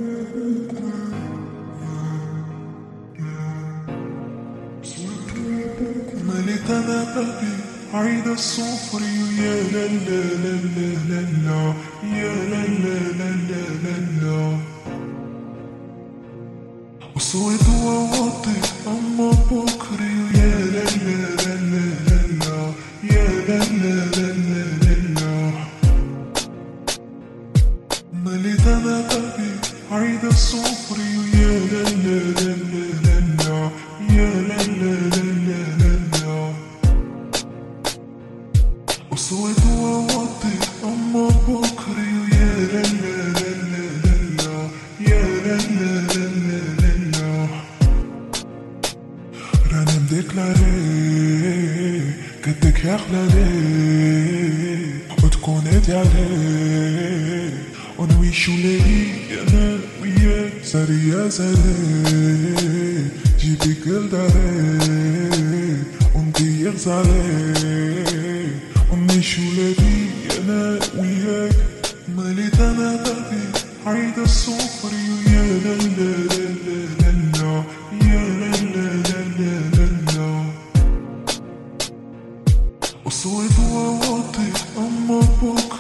مليت انا قلبي عيد الصفري يا لا لا لا لا لا لا يا لا لا لا لا لا لا وصوت ووطي اما بكري يا لا لا لا لا لا لا يا لا لا لا لا لا لا مليت انا قلبي عيد الصفري يا لا لا لا لا لا لا يا لا لا لا لا لا لا وصوت ووطي اما بكري يا لا لا لا لا لا لا يا لا لا لا لا لا لا راني مديكلاري قدك يا خلالي وتكون هادي عليك ونعيشو ليلي انا وياك ساري يا ساري جيبي كل داري ونضيق عليك ونعيشو ليلي انا وياك مليت انا قلبي عيد الصفري يا لا لا لا لا لا يا لا لا لا لا لا وصوت ووطي اما بكرة